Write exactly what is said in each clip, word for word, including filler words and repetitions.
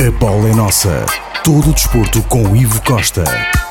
A bola é nossa. Todo o desporto com Ivo Costa.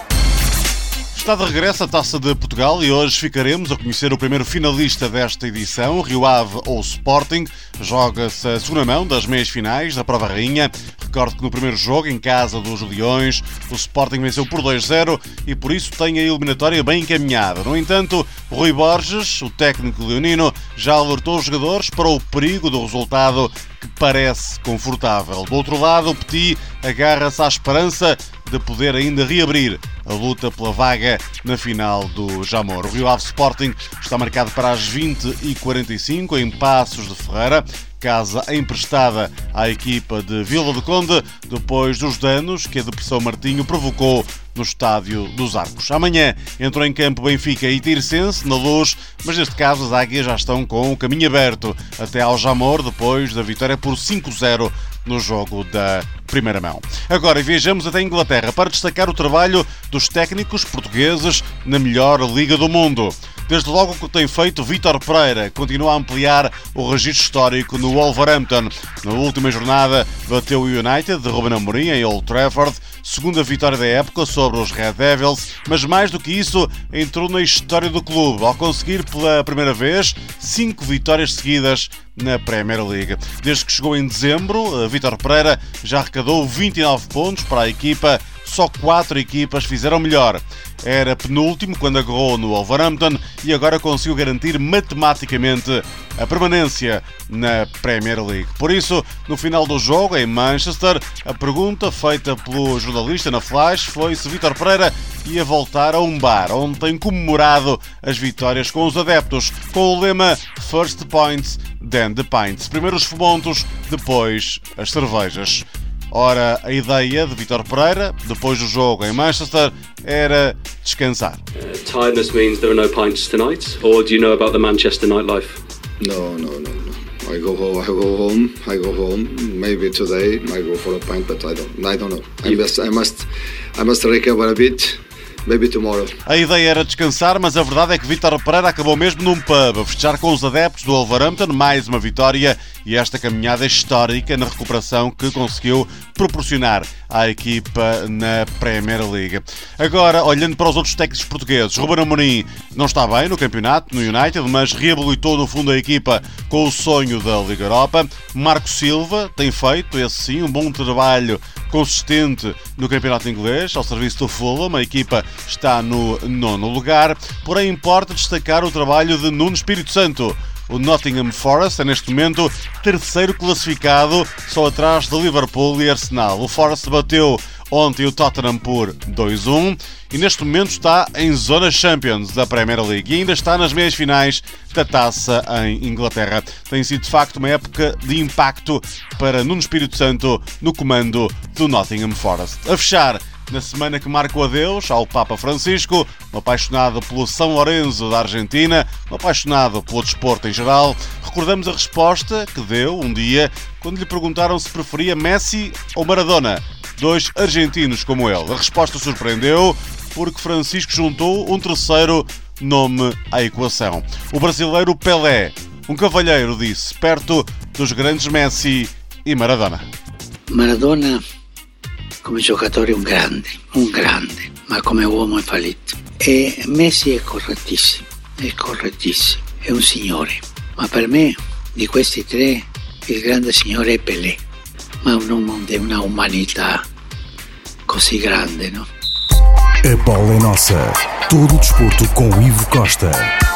Está de regresso a Taça de Portugal e hoje ficaremos a conhecer o primeiro finalista desta edição, Rio Ave ou Sporting. Joga-se a segunda mão das meias finais da Prova Rainha. Recordo que no primeiro jogo, em casa dos Leões, o Sporting venceu por dois a zero e por isso tem a eliminatória bem encaminhada. No entanto, Rui Borges, o técnico leonino, já alertou os jogadores para o perigo do resultado que parece confortável. Do outro lado, o Petit agarra-se à esperança de poder ainda reabrir a luta pela vaga na final do Jamor. O Rio Ave Sporting está marcado para as vinte e quarenta e cinco em Paços de Ferreira, casa emprestada à equipa de Vila do Conde, depois dos danos que a depressão Martinho provocou no Estádio dos Arcos. Amanhã entrou em campo Benfica e Tirsense na Luz, mas neste caso as águias já estão com o caminho aberto até ao Jamor, depois da vitória por cinco a zero no jogo da primeira mão. Agora viajamos até a Inglaterra para destacar o trabalho dos técnicos portugueses na melhor liga do mundo. Desde logo o que tem feito Vítor Pereira continua a ampliar o registro histórico no Wolverhampton. Na última jornada bateu o United de Ruben Amorim em Old Trafford, segunda vitória da época sobre os Red Devils, mas mais do que isso entrou na história do clube ao conseguir pela primeira vez cinco vitórias seguidas na Premier League. Desde que chegou em dezembro, Vítor Pereira já arrecadou vinte e nove pontos para a equipa. Só quatro equipas fizeram melhor. Era penúltimo quando agarrou no Wolverhampton e agora conseguiu garantir matematicamente a permanência na Premier League. Por isso, no final do jogo, em Manchester, a pergunta feita pelo jornalista na Flash foi se Vítor Pereira ia voltar a um bar, onde tem comemorado as vitórias com os adeptos, com o lema First Points, then the Pints. Primeiro os pontos, depois as cervejas. Ora, a ideia de Vítor Pereira, depois do jogo em Manchester, era descansar. Uh, tiredness means there are no pints tonight, or do you know about the Manchester nightlife? No, no, no, no. I go home. I go home. I go home. Maybe today I go for a pint, but I don't. I don't know. I must. I must. I must recover a bit. Maybe tomorrow. A ideia era descansar, mas a verdade é que Vítor Pereira acabou mesmo num pub a festejar com os adeptos do Wolverhampton mais uma vitória e esta caminhada histórica na recuperação que conseguiu proporcionar à equipa na Premier League. Agora, olhando para os outros técnicos portugueses, Ruben Amorim não está bem no campeonato, no United, mas reabilitou no fundo a equipa com o sonho da Liga Europa. Marco Silva tem feito, esse sim, um bom trabalho consistente no campeonato inglês, ao serviço do Fulham. A equipa está no nono lugar, porém importa destacar o trabalho de Nuno Espírito Santo. O Nottingham Forest é neste momento terceiro classificado, só atrás de Liverpool e Arsenal. O Forest bateu ontem o Tottenham por dois a um e neste momento está em zona Champions da Premier League e ainda está nas meias finais da Taça em Inglaterra. Tem sido de facto uma época de impacto para Nuno Espírito Santo no comando do Nottingham Forest. A fechar, na semana que marca o adeus ao Papa Francisco, um apaixonado pelo São Lourenço da Argentina, um apaixonado pelo desporto em geral, recordamos a resposta que deu um dia quando lhe perguntaram se preferia Messi ou Maradona, dois argentinos como ele. A resposta surpreendeu porque Francisco juntou um terceiro nome à equação. O brasileiro Pelé, um cavalheiro, disse, perto dos grandes Messi e Maradona. Maradona come giocatore un grande, un grande, ma come uomo è fallito. E Messi è correttissimo, è correttissimo, è un signore. Ma per me, di questi tre, il grande signore è Pelé. Ma un uomo di una umanità così grande, no? A bola é nossa. Todo o desporto com Ivo Costa.